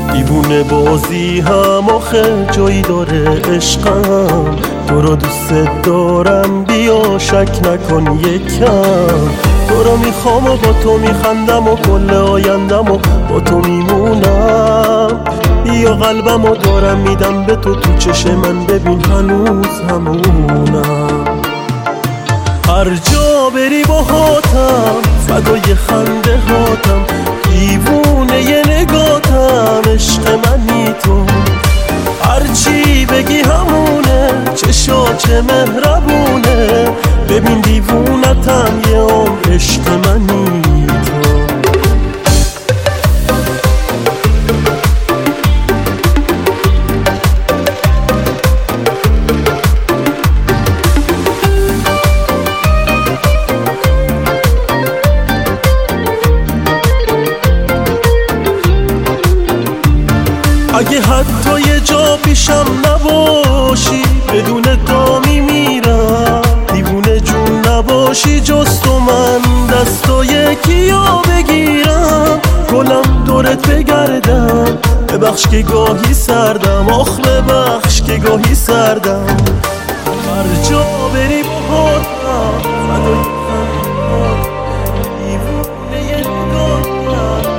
دیوونه بازی هم آخه جایی داره عشقم، تو رو دوست دارم بیا شک نکن یکم. تو رو میخوام و با تو میخندم و کل آیندم و با تو میمونم. بیا قلبم و دارم میدم به تو، تو چشم من ببین هنوز همونم. هر جا بری با هاتم فدای خنده هاتم، دیوونه ی نگاتم، عشق منی تو. هرچی بگی همونه، چشا چه مهربونه، ببین دیوونتم یه عمر، عشق منی تو. اگه حتی یه جا پیشم نباشی، بدون تو میمیرم. دیوونه جون نباشی جز تو، من دستو یکیو بگیرم، کلم دورت بگردم. ببخش که گاهی سردم، آخ ببخش که گاهی سردم. هر جا بری با هاتم فدای خنده‌هات، دیوونه ی نگاهتم،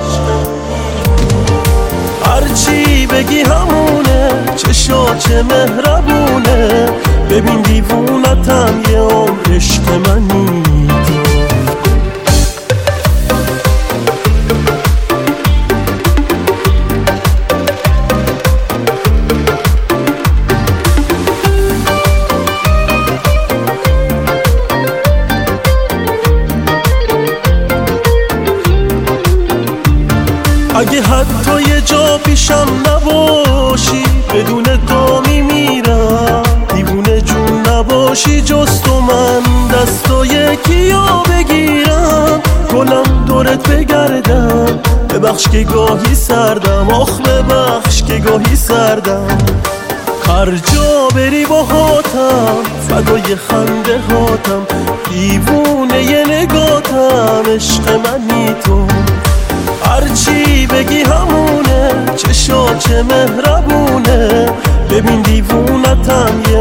هرچی بگی همونه، چشا چه مهربونه، ببین دیوونتم یه عمر، عشق منی تو. اگه حتی یه جا پیشم نباشی، بدون تو میمیرم. دیوونه جون نباشی جز تو، من دستو یکیو بگیرم، کلم دورت بگردم. ببخش که گاهی سردم، آخ ببخش که گاهی سردم. هر جا بری با هاتم فدای خنده هاتم، دیوونه ی نگاتم، عشق منی تو. هرچی بگی همونه، چشا چه مهربونه، ببین دیوونتم